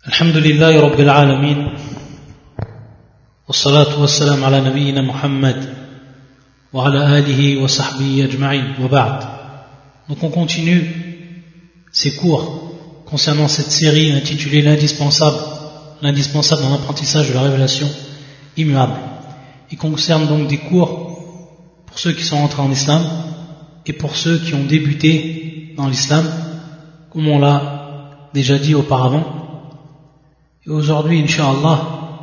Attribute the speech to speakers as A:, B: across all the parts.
A: الحمد لله رب العالمين والصلاة والسلام على نبينا محمد وعلى آله وصحبه أجمعين وبعد. Donc on continue ces cours concernant cette série intitulée l'indispensable dans l'apprentissage de la révélation immuable. Il concerne donc des cours pour ceux qui sont entrés en islam et pour ceux qui ont débuté dans l'islam, comme on l'a déjà dit auparavant. Et aujourd'hui, Inch'Allah,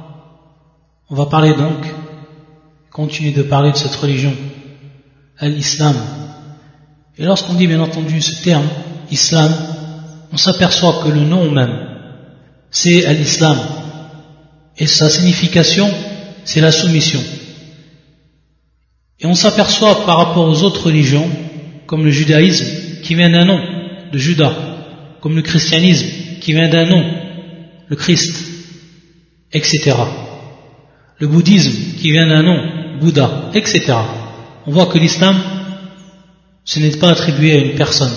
A: on va parler donc, continuer de parler de cette religion, l'islam. Et lorsqu'on dit bien entendu ce terme, islam, on s'aperçoit que le nom même, c'est l'islam. Et sa signification, c'est la soumission. Et on s'aperçoit par rapport aux autres religions, comme le judaïsme, qui vient d'un nom, de Judas, comme le christianisme, qui vient d'un nom, le Christ, etc. Le bouddhisme, qui vient d'un nom, Bouddha, etc. On voit que l'islam, ce n'est pas attribué à une personne.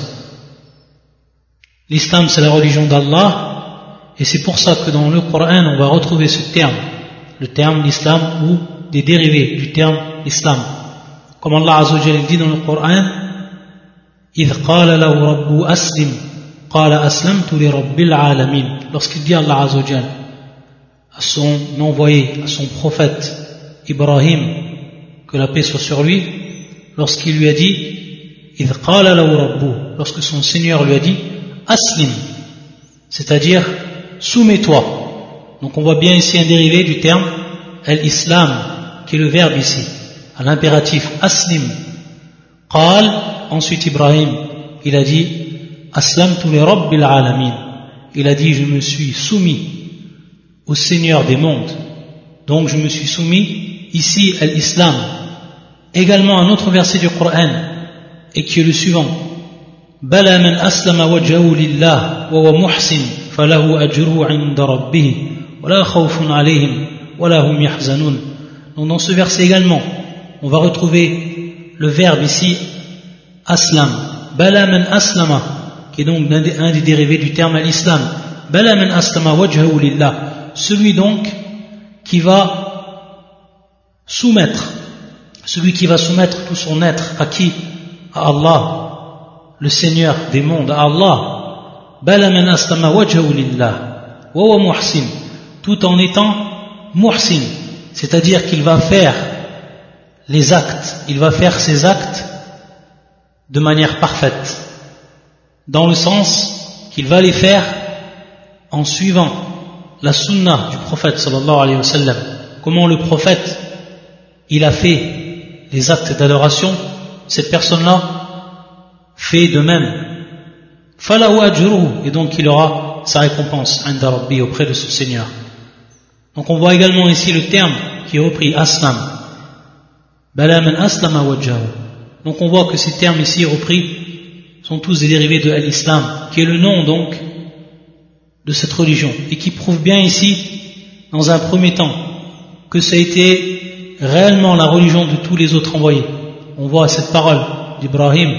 A: L'islam, c'est la religion d'Allah, et c'est pour ça que dans le Coran, on va retrouver ce terme, le terme l'islam, ou des dérivés du terme l'islam. Comme Allah Azza wa Jalla dit dans le Coran, إِذْ قَالَ لَهُ رَبُّ أَسْلِمْ قَالَ أَسْلَمْتُ لِرَبِّ الْعَالَمِينَ. Lorsqu'il dit Allah Azza wa Jalla à son envoyé, à son prophète Ibrahim, que la paix soit sur lui, lorsqu'il lui a dit إِذْ قَالَ لَهُ رَبُّ, lorsque son Seigneur lui a dit Aslim, c'est-à-dire soumets-toi. Donc on voit bien ici un dérivé du terme al-islam, qui est le verbe ici, à l'impératif Aslim. Qal, ensuite Ibrahim, il a dit Aslamtu li rabbil alamin. Il a dit je me suis soumis au Seigneur des mondes. Donc je me suis soumis ici à l'islam. Également un autre verset du Coran, et qui est le suivant. Bala man aslama wajhahu lillah wa huwa muhsin falahu ajruhu 'inda rabbih wa la khawfun 'alayhim wa la hum yahzanun. Donc dans ce verset également, on va retrouver le verbe ici aslam. Bala man aslama, qui est donc un des dérivés du terme al-islam. Bala man aslama wajhahu lillah, celui donc qui va soumettre tout son être à qui? À Allah, le Seigneur des mondes, à Allah. Bala man aslama wajhahu lillah wa huwa muhsin, tout en étant muhsin, c'est-à-dire qu'il va faire les actes, il va faire ses actes de manière parfaite, dans le sens qu'il va les faire en suivant la sunna du prophète sallallahu alayhi wa sallam. Comment le prophète il a fait les actes d'adoration, cette personne-là fait de même. Falahu ajruhu, et donc il aura sa récompense 'inda rabbi, auprès de ce Seigneur. Donc on voit également ici le terme qui est repris aslam. Bala man aslama wajhahu. Donc on voit que ces termes ici repris sont tous des dérivés de l'islam, qui est le nom donc de cette religion, et qui prouve bien ici, dans un premier temps, que ça a été réellement la religion de tous les autres envoyés. On voit cette parole d'Ibrahim,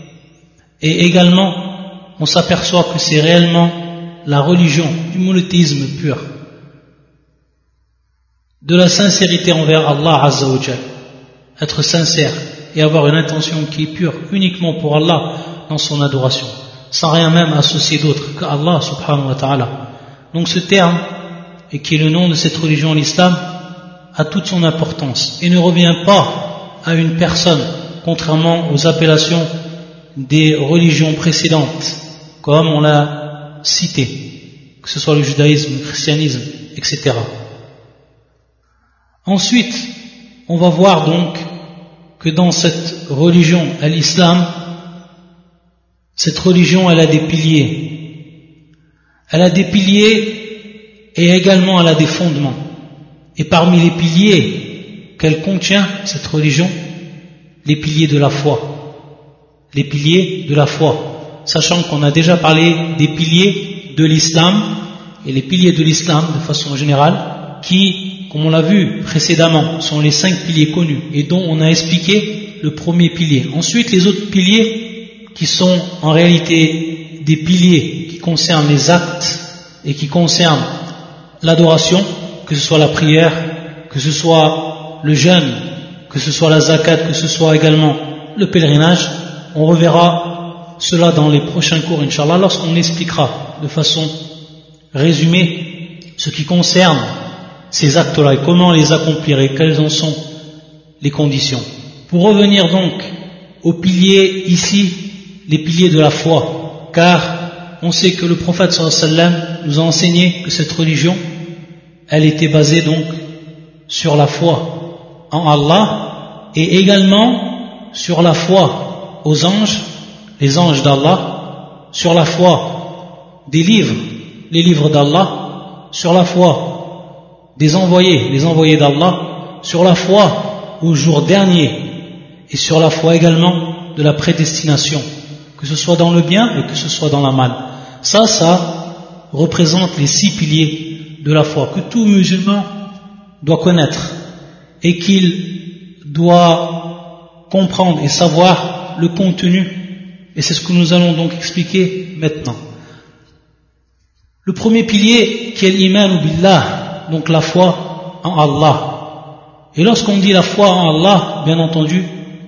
A: et également on s'aperçoit que c'est réellement la religion du monothéisme pur, de la sincérité envers Allah Azza wa Jalla, être sincère et avoir une intention qui est pure uniquement pour Allah dans son adoration, sans rien même associer d'autre qu'Allah subhanahu wa ta'ala. Donc ce terme, et qui est le nom de cette religion, l'islam, a toute son importance et ne revient pas à une personne, contrairement aux appellations des religions précédentes, comme on l'a cité, que ce soit le judaïsme, le christianisme, etc. Ensuite, on va voir donc que dans cette religion, l'islam, cette religion, elle a des piliers. Elle a des piliers et également elle a des fondements. Et parmi les piliers qu'elle contient, cette religion, les piliers de la foi. Les piliers de la foi. Sachant qu'on a déjà parlé des piliers de l'islam, et les piliers de l'islam, de façon générale, qui, comme on l'a vu précédemment, sont les 5 piliers connus, et dont on a expliqué le premier pilier. Ensuite, les autres piliers, qui sont en réalité des piliers qui concernent les actes et qui concernent l'adoration, que ce soit la prière, que ce soit le jeûne, que ce soit la zakat, que ce soit également le pèlerinage. On reverra cela dans les prochains cours, Inch'Allah, lorsqu'on expliquera de façon résumée ce qui concerne ces actes-là et comment les accomplir et quelles en sont les conditions. Pour revenir donc aux piliers ici, les piliers de la foi, car on sait que le prophète sallallahu alayhi wa sallam nous a enseigné que cette religion, elle était basée donc sur la foi en Allah et également sur la foi aux anges, les anges d'Allah, sur la foi des livres, les livres d'Allah, sur la foi des envoyés, les envoyés d'Allah, sur la foi au jour dernier et sur la foi également de la prédestination, que ce soit dans le bien et que ce soit dans la mal. Ça représente les 6 piliers de la foi que tout musulman doit connaître et qu'il doit comprendre et savoir le contenu, et c'est ce que nous allons donc expliquer maintenant. Le premier pilier qui est l'iman billah, donc la foi en Allah. Et lorsqu'on dit la foi en Allah, bien entendu,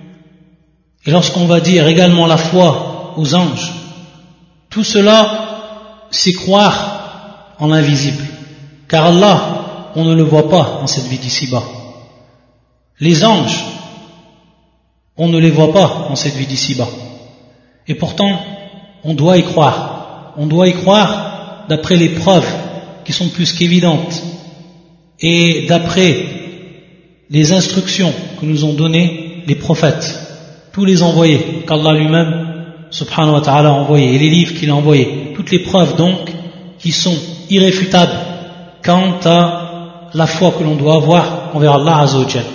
A: et lorsqu'on va dire également la foi aux anges, tout cela c'est croire en l'invisible, car Allah on ne le voit pas dans cette vie d'ici-bas. Les anges on ne les voit pas dans cette vie d'ici-bas, et pourtant on doit y croire. On doit y croire d'après les preuves qui sont plus qu'évidentes et d'après les instructions que nous ont données les prophètes, tous les envoyés qu'Allah lui-même subhanahu wa ta'ala a envoyés, et les livres qu'il a envoyés, toutes les preuves donc qui sont irréfutables quant à la foi que l'on doit avoir envers Allah azza wa jalla.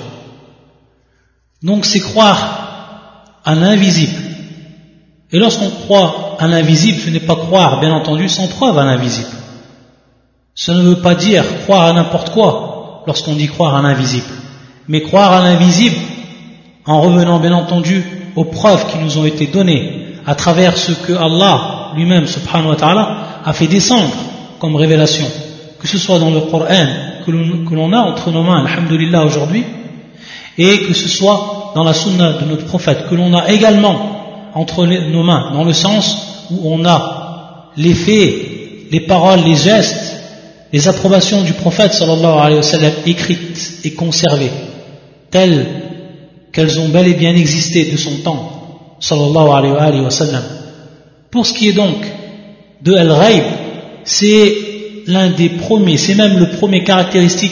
A: Donc c'est croire à l'invisible, et lorsqu'on croit à l'invisible, ce n'est pas croire bien entendu sans preuve à l'invisible. Ça ne veut pas dire croire à n'importe quoi lorsqu'on dit croire à l'invisible, mais croire à l'invisible en revenant bien entendu aux preuves qui nous ont été données à travers ce que Allah lui-même subhanahu wa ta'ala a fait descendre comme révélation, que ce soit dans le Coran que l'on a entre nos mains, alhamdulillah, aujourd'hui, et que ce soit dans la sunna de notre prophète que l'on a également entre nos mains, dans le sens où on a les faits, les paroles, les gestes, les approbations du prophète sallallahu alayhi wa sallam écrites et conservées telles qu'elles ont bel et bien existé de son temps sallallahu alayhi wa sallam. Pour ce qui est donc de Al-Ghaib, c'est l'un des premiers, c'est même le premier caractéristique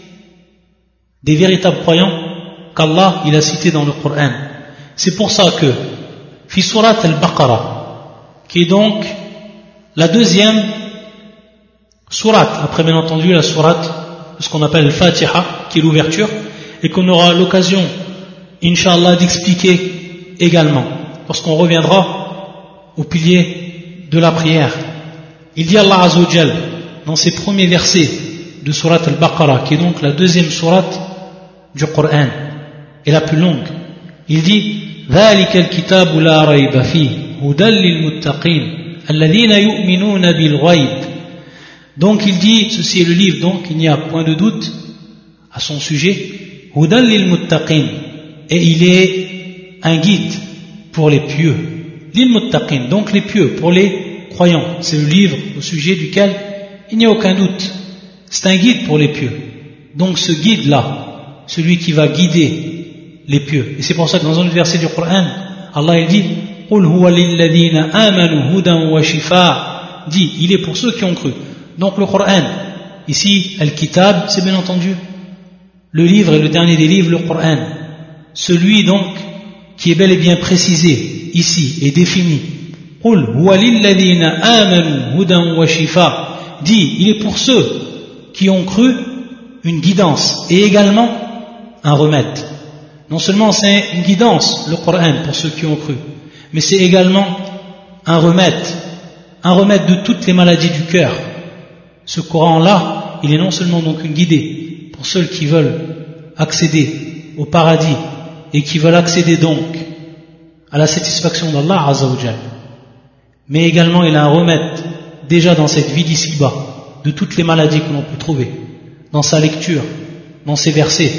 A: des véritables croyants qu'Allah il a cité dans le Coran. C'est pour ça que fi surat al-Baqarah, qui est donc la deuxième sourate, après bien entendu la sourate de ce qu'on appelle le Fatiha, qui est l'ouverture, et qu'on aura l'occasion Inch'Allah d'expliquer également lorsqu'on reviendra au pilier de la prière. Il dit Allah Azza wa Jal dans ses premiers versets de Surat Al-Baqarah, qui est donc la deuxième sourate du Coran et la plus longue. Il dit ذلك الكتاب لا ريب فيه هدى للمتقين الذين يؤمنون بالغيب. Donc il dit, ceci est le livre, donc il n'y a point de doute à son sujet, هدى للمتقين, et il est un guide pour les pieux. Lil-muttaqin, donc les pieux, pour les croyants. C'est le livre au sujet duquel il n'y a aucun doute. C'est un guide pour les pieux. Donc ce guide-là, celui qui va guider les pieux. Et c'est pour ça que dans un verset du Coran, Allah il dit قُلْ هُوَ لِلَّذِينَ آمَنُوا هُدًى وَشِفَاءً, dit, il est pour ceux qui ont cru. Donc le Coran, ici, Al-Kitab, c'est bien entendu le livre et le dernier des livres, le Coran. Celui donc qui est bel et bien précisé ici et défini. قُلْ هُوَ لِلَّذِينَ آمَنُوا هُدًى وَشِفَاءً, dit, il est pour ceux qui ont cru une guidance et également un remède. Non seulement c'est une guidance, le Coran, pour ceux qui ont cru, mais c'est également un remède de toutes les maladies du cœur. Ce Coran-là, il est non seulement donc une guidée pour ceux qui veulent accéder au paradis et qui veulent accéder donc à la satisfaction d'Allah Azza wa Jal, mais également il a un remède déjà dans cette vie d'ici-bas de toutes les maladies que l'on peut trouver dans sa lecture, dans ses versets.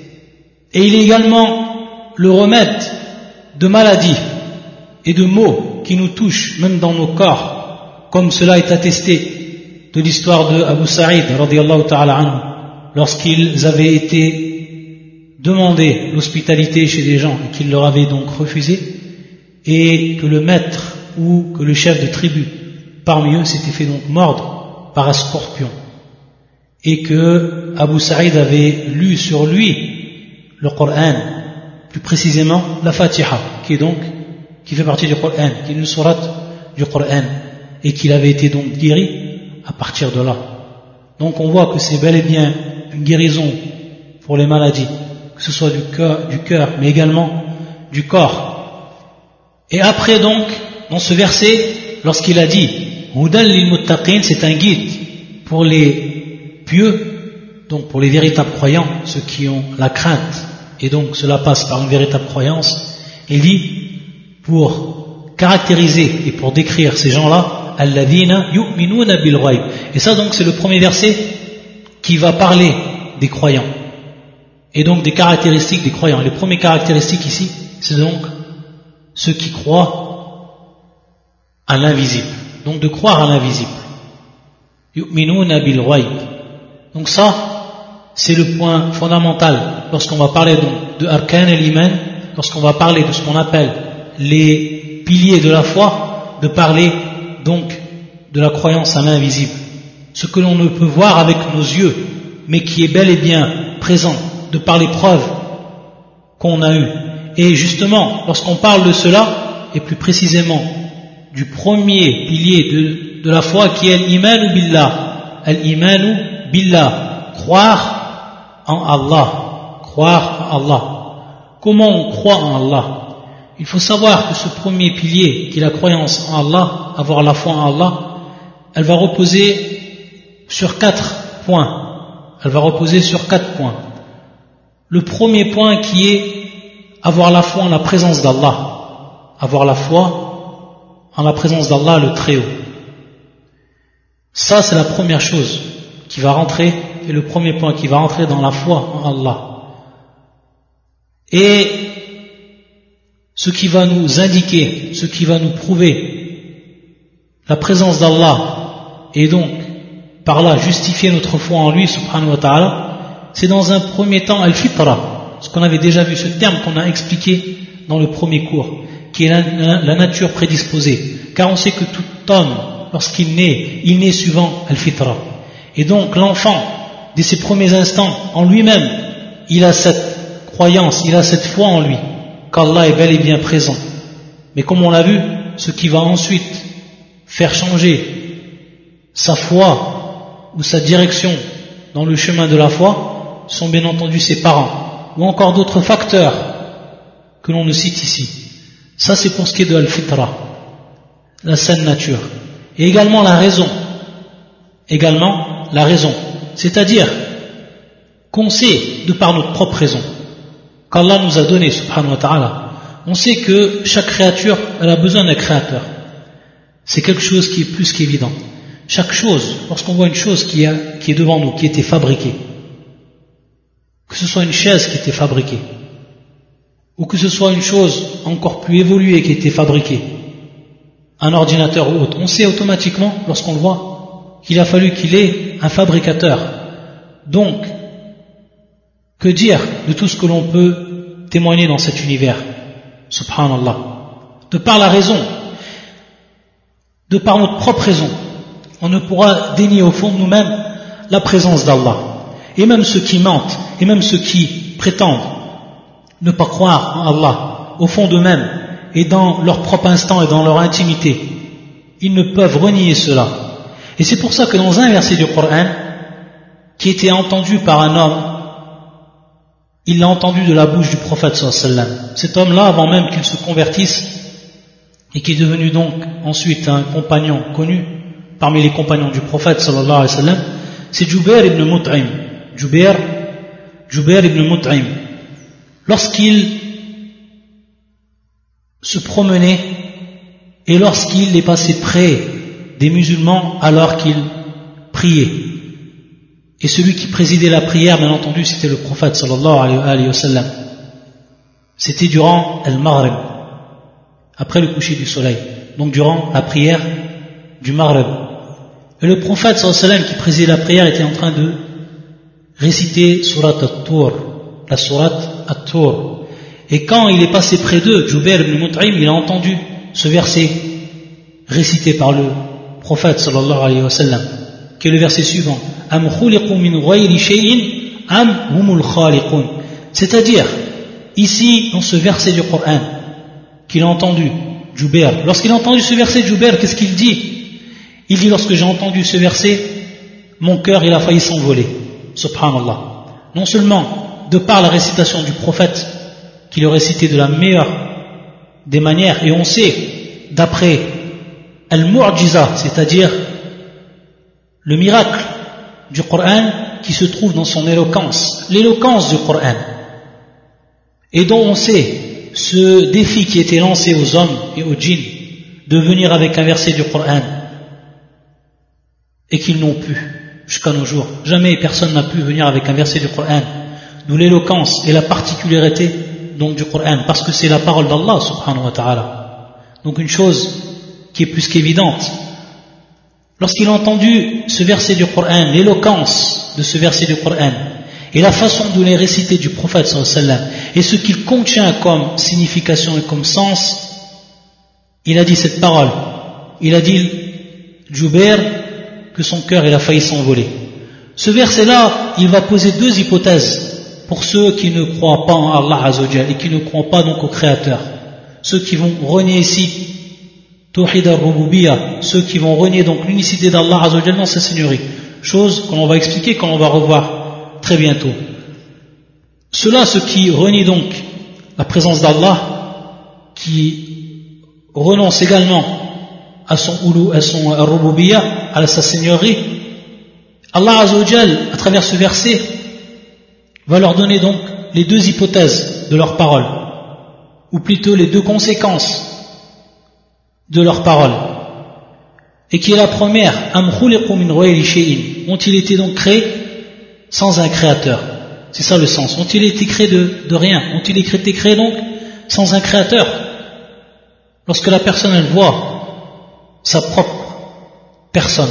A: Et il est également le remède de maladies et de maux qui nous touchent même dans nos corps, comme cela est attesté de l'histoire de Abu Sa'id radiyallahu ta'ala anhu, lorsqu'ils avaient été demandés l'hospitalité chez des gens et qu'ils leur avaient donc refusé, et que le maître ou que le chef de tribu parmi eux s'était fait donc mordre par un scorpion, et que Abu Sa'id avait lu sur lui le Coran, plus précisément la Fatiha, qui fait partie du Coran, qui est une sourate du Coran, et qu'il avait été donc guéri à partir de là. Donc on voit que c'est bel et bien une guérison pour les maladies, que ce soit du cœur, mais également du corps. Et après donc, dans ce verset, lorsqu'il a dit Hudan lil muttaqin, c'est un guide pour les pieux, donc pour les véritables croyants, ceux qui ont la crainte, et donc cela passe par une véritable croyance. Il dit, pour caractériser et pour décrire ces gens-là, alladhina yu'minuna bil ghaib. Et ça donc c'est le premier verset qui va parler des croyants, et donc des caractéristiques des croyants. Les premières caractéristiques ici, c'est donc ceux qui croient à l'invisible, donc de croire à l'invisible. Yu'minuna bil ghaib. Donc ça, c'est le point fondamental lorsqu'on va parler donc de arkan al-iman, lorsqu'on va parler de ce qu'on appelle les piliers de la foi, de parler donc de la croyance à l'invisible, ce que l'on ne peut voir avec nos yeux, mais qui est bel et bien présent de par les preuves qu'on a eues. Et justement, lorsqu'on parle de cela, et plus précisément du premier pilier de la foi qui est al-imanu billah, al-imanu billah, croire en Allah, croire en Allah. Comment on croit en Allah? Il faut savoir que ce premier pilier, qui est la croyance en Allah, avoir la foi en Allah, elle va reposer sur 4 points. Elle va reposer sur 4 points. Le premier point qui est avoir la foi en la présence d'Allah. Avoir la foi en la présence d'Allah le Très-Haut. Ça, c'est la première chose qui va rentrer, et le premier point qui va rentrer dans la foi en Allah. Et ce qui va nous indiquer, ce qui va nous prouver la présence d'Allah, et donc par là justifier notre foi en lui, subhanahu wa ta'ala, c'est dans un premier temps al-fitra, ce qu'on avait déjà vu, ce terme qu'on a expliqué dans le premier cours, qui est la nature prédisposée. Car on sait que tout homme, lorsqu'il naît, il naît suivant al-fitra. Et donc l'enfant, dès ses premiers instants, en lui-même, il a cette croyance, il a cette foi en lui, qu'Allah est bel et bien présent. Mais comme on l'a vu, ce qui va ensuite faire changer sa foi ou sa direction dans le chemin de la foi sont bien entendu ses parents, ou encore d'autres facteurs que l'on ne cite ici. Ça, c'est pour ce qui est de al-fitra, la saine nature. Et également la raison. Également la raison. C'est-à-dire qu'on sait, de par notre propre raison, qu'Allah nous a donné, subhanahu wa ta'ala, on sait que chaque créature, elle a besoin d'un créateur. C'est quelque chose qui est plus qu'évident. Chaque chose, lorsqu'on voit une chose qui est devant nous, qui a été fabriquée, que ce soit une chaise qui a été fabriquée, ou que ce soit une chose encore plus évoluée qui a été fabriquée, un ordinateur ou autre, on sait automatiquement, lorsqu'on le voit, qu'il a fallu qu'il ait un fabricateur. Donc, que dire de tout ce que l'on peut témoigner dans cet univers, subhanallah, de par la raison, de par notre propre raison, on ne pourra dénier au fond de nous-mêmes la présence d'Allah. Et même ceux qui mentent, et même ceux qui prétendent ne pas croire en Allah, au fond d'eux-mêmes, et dans leur propre instant et dans leur intimité, ils ne peuvent renier cela. Et c'est pour ça que dans un verset du Coran, qui était entendu par un homme, il l'a entendu de la bouche du prophète sallallahu alayhi wa sallam. Cet homme-là, avant même qu'il se convertisse, et qui est devenu donc ensuite un compagnon connu parmi les compagnons du prophète sallallahu alayhi wa sallam, c'est Jubair ibn Mut'im. Jubair ibn Mut'im. Lorsqu'il se promenait et lorsqu'il est passé près des musulmans alors qu'il prier. Et celui qui présidait la prière, bien entendu, c'était le prophète sallallahu alayhi wa sallam. C'était durant al-Maghrib, après le coucher du soleil, donc durant la prière du Maghrib. Et le prophète sallallahu alayhi wa sallam qui présidait la prière était en train de réciter surat at-Tur, la surat at-Tur. Et quand il est passé près d'eux, Jubair ibn Mut'im, il a entendu ce verset récité par le prophète sallallahu alayhi wa sallam, qui est le verset suivant. Am khuliqu min ghayri shay'in am humul khaliqun. C'est-à-dire, ici, dans ce verset du Coran, qu'il a entendu, Jubair, lorsqu'il a entendu ce verset, Jubair, qu'est-ce qu'il dit? Il dit, lorsque j'ai entendu ce verset, mon cœur, il a failli s'envoler. Subhanallah. Non seulement de par la récitation du prophète, qui le récitait de la meilleure des manières, et on sait, d'après al-mu'jiza, c'est-à-dire le miracle du Coran qui se trouve dans son éloquence, l'éloquence du Coran, et dont on sait ce défi qui était lancé aux hommes et aux djinns de venir avec un verset du Coran et qu'ils n'ont pu jusqu'à nos jours. Jamais personne n'a pu venir avec un verset du Coran, d'où l'éloquence et la particularité donc du Coran, parce que c'est la parole d'Allah subhanahu wa ta'ala. Donc une chose qui est plus qu'évidente. Lorsqu'il a entendu ce verset du Coran, l'éloquence de ce verset du Coran, et la façon de les réciter du prophète sallallahu alayhi wa sallam, et ce qu'il contient comme signification et comme sens, il a dit cette parole. Il a dit, Jubair, que son cœur il a failli s'envoler. Ce verset-là, il va poser deux hypothèses pour ceux qui ne croient pas en Allah Azza wa Jalla et qui ne croient pas donc au Créateur. Ceux qui vont renier ici Tawhid al-Rububiyyah, ceux qui vont renier donc l'unicité d'Allah Azza wa Jalla dans sa seigneurie. Chose qu'on va expliquer, qu'on va revoir très bientôt. Ceux-là, ceux qui renient donc la présence d'Allah, qui renoncent également à son Rububiyyah, à sa seigneurie, Allah Azza wa Jalla, à travers ce verset, va leur donner donc les deux hypothèses de leurs paroles, ou plutôt les deux conséquences de leurs paroles, et qui est la première, am khuliqu min ghayri shay'in, ont-ils été donc créés sans un créateur? C'est ça le sens. Ont-ils été créés de rien? Ont-ils été créés donc sans un créateur? Lorsque la personne elle voit sa propre personne,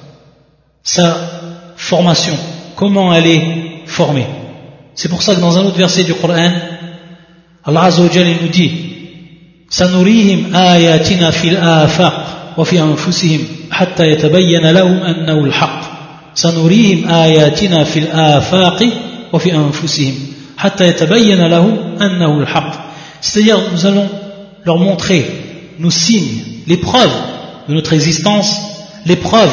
A: sa formation, comment elle est formée. C'est pour ça que dans un autre verset du Coran, Allah Azza wa Jalla nous dit سنريهم آياتنا في الآفاق وفي أنفسهم حتى يتبين لهم أنه الحق سنريهم آياتنا في الآفاق وفي أنفسهم حتى يتبين لهم أنه الحق. C'est-à-dire nous allons leur montrer nos signes, les preuves de notre existence, les preuves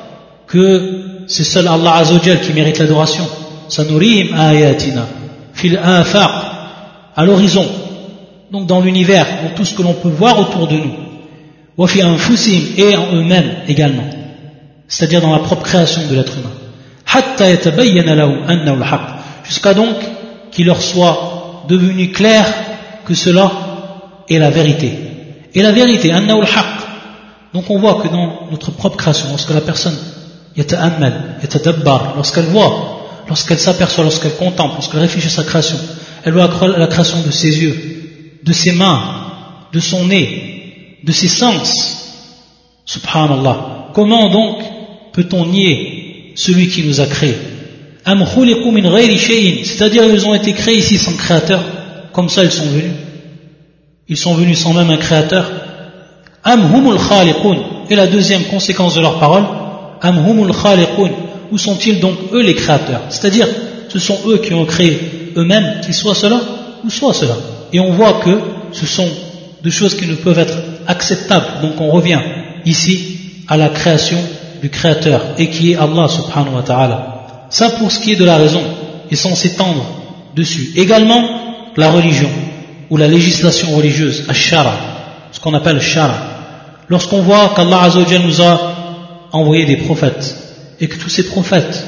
A: que c'est seul Allah Azza wa Jalla qui mérite l'adoration. سنريهم آياتنا في الآفاق, à l'horizon, donc dans l'univers, dans tout ce que l'on peut voir autour de nous, وَفِي أَنفُسِهِمْ, et en eux-mêmes également, c'est-à-dire dans la propre création de l'être humain, حَتَّى يَتَبَيَّنَ لَهُمْ أَنَّهُ الْحَقُّ, jusqu'à donc qu'il leur soit devenu clair que cela est la vérité. Et la vérité, أَنَّهُ الْحَقُّ, donc on voit que dans notre propre création, lorsque la personne يَتَأَمَّلْ يَتَدَبَّرْ, lorsqu'elle voit, lorsqu'elle s'aperçoit, lorsqu'elle contemple, lorsqu'elle réfléchit à sa création, elle voit la création de ses yeux, de ses mains, de son nez, de ses sens. Subhanallah. Comment donc peut-on nier celui qui nous a créés? Am khuliqu min ghayri shay'in, c'est-à-dire ils ont été créés ici sans créateur, comme ça ils sont venus. Ils sont venus sans même un créateur. Am humul khaliqun, et la deuxième conséquence de leur parole, am humul khaliqun, où sont-ils donc eux les créateurs? C'est-à-dire ce sont eux qui ont créé eux-mêmes, qu'ils soient cela ou soit cela. Et on voit que ce sont deux choses qui ne peuvent être acceptables. Donc on revient ici à la création du Créateur, et qui est Allah subhanahu wa ta'ala. Ça pour ce qui est de la raison, et sans s'étendre dessus. Également la religion, ou la législation religieuse, ash-shara, ce qu'on appelle shara. Lorsqu'on voit qu'Allah Azza wa Jalla nous a envoyé des prophètes, et que tous ces prophètes,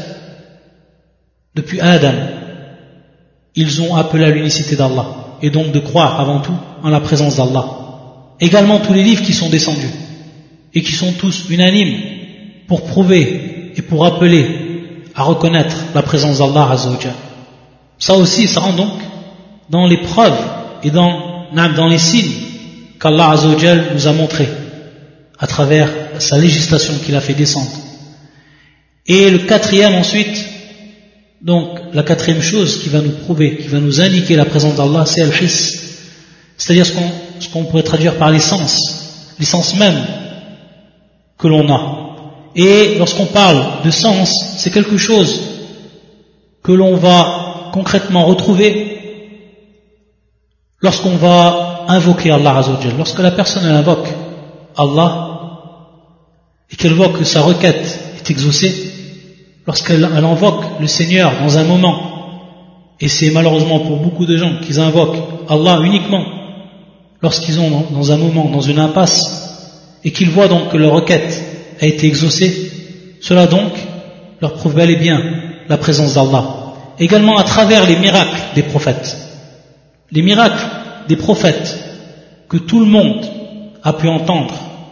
A: depuis Adam, ils ont appelé à l'unicité d'Allah, et donc de croire avant tout en la présence d'Allah. Également tous les livres qui sont descendus, et qui sont tous unanimes pour prouver et pour appeler à reconnaître la présence d'Allah Azza wa Jal. Ça aussi, ça rentre donc dans les preuves et dans les signes qu'Allah Azza wa Jal nous a montrés à travers sa législation qu'il a fait descendre. Et le quatrième ensuite, donc la quatrième chose qui va nous prouver, qui va nous indiquer la présence d'Allah, c'est al-hiss, c'est-à-dire ce qu'on pourrait traduire par l'essence même que l'on a. Et lorsqu'on parle de sens, c'est quelque chose que l'on va concrètement retrouver lorsqu'on va invoquer Allah Azza wa Jal. Lorsque la personne elle invoque Allah et qu'elle voit que sa requête est exaucée, lorsqu'elle invoque le Seigneur dans un moment, et c'est malheureusement pour beaucoup de gens qu'ils invoquent Allah uniquement lorsqu'ils sont dans un moment, dans une impasse, et qu'ils voient donc que leur requête a été exaucée, cela donc leur prouve bel et bien la présence d'Allah. Également à travers les miracles des prophètes. Les miracles des prophètes que tout le monde a pu entendre,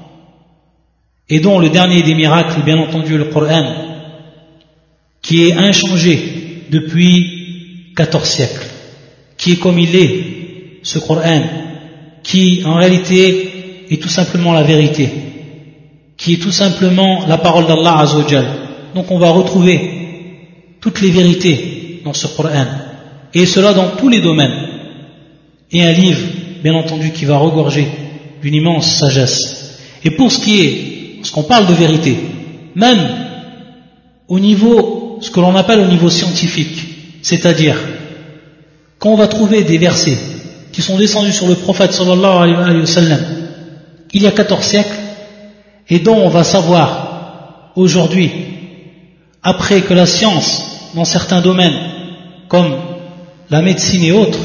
A: et dont le dernier des miracles est bien entendu le Coran, qui est inchangé depuis 14 siècles, qui est comme il est, ce Coran, qui en réalité est tout simplement la vérité, qui est tout simplement la parole d'Allah Azza wa Jal. Donc on va retrouver toutes les vérités dans ce Coran, et cela dans tous les domaines, et un livre bien entendu qui va regorger d'une immense sagesse. Et pour ce qu'on parle de vérité, même au niveau, ce que l'on appelle au niveau scientifique, c'est-à-dire quand on va trouver des versets qui sont descendus sur le prophète sallallahu alayhi wa sallam il y a 14 siècles, et dont on va savoir aujourd'hui, après que la science dans certains domaines comme la médecine et autres,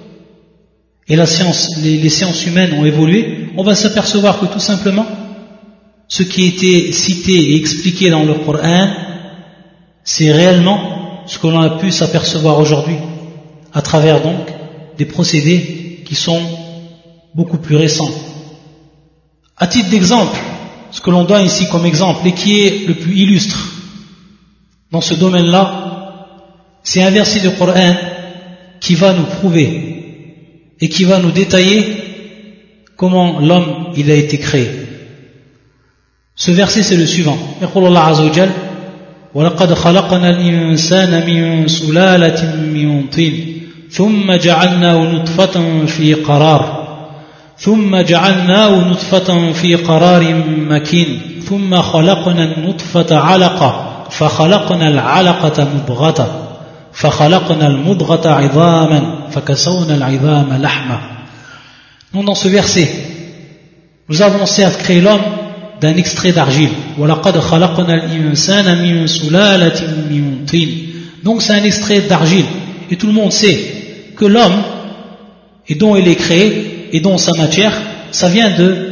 A: et la science, les sciences humaines ont évolué, on va s'apercevoir que tout simplement ce qui était cité et expliqué dans le Coran, c'est réellement ce que l'on a pu s'apercevoir aujourd'hui à travers donc des procédés qui sont beaucoup plus récents. À titre d'exemple, ce que l'on donne ici comme exemple et qui est le plus illustre dans ce domaine-là, c'est un verset du Coran qui va nous prouver et qui va nous détailler comment l'homme il a été créé. Ce verset c'est le suivant. يقول الله عز وجل ولقد خلقنا الإنسان من سلالة من طين ثم جعلناه نطفة في قرار مكين ثم خلقنا النطفة علقة فخلقنا العلقة مضغة فخلقنا المضغة عظاما فكسونا العظام لحما. Donc dans ce verset, nous avons certes créé l'homme d'un extrait d'argile. وَلَقَدْ خَلَقْنَا الْإِنسَانَ مِنْ سُلَالَةٍ مِنْ طِينٍ. Donc c'est un extrait d'argile. Et tout le monde sait que l'homme, et dont il est créé, et dont sa matière, ça vient de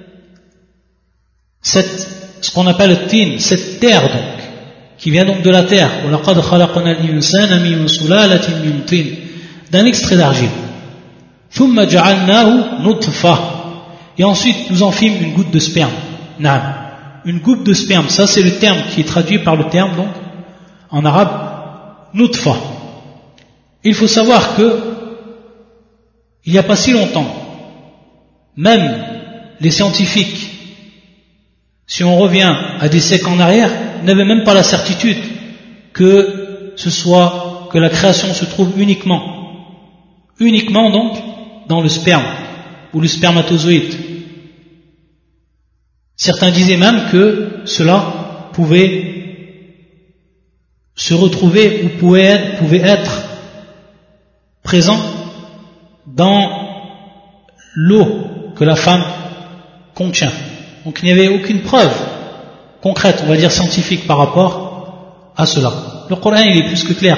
A: ce qu'on appelle le tin, cette terre donc, qui vient donc de la terre. وَلَقَدْ خَلَقْنَا الْإِنسَانَ مِنْ سُلَالَةٍ مِنْ طِينٍ, d'un extrait d'argile. ثُمَّ جَعَلْنَاهُ نُطْفَةً. Et ensuite nous en fîmes une goutte de sperme. Une goutte de sperme, ça c'est le terme qui est traduit par le terme donc en arabe nutfa. Il faut savoir que il n'y a pas si longtemps, même les scientifiques, si on revient à des siècles en arrière, n'avaient même pas la certitude que la création se trouve uniquement donc dans le sperme ou le spermatozoïde. Certains disaient même que cela pouvait se retrouver ou pouvait être présent dans l'eau que la femme contient. Donc il n'y avait aucune preuve concrète, on va dire scientifique par rapport à cela. Le Coran il est plus que clair.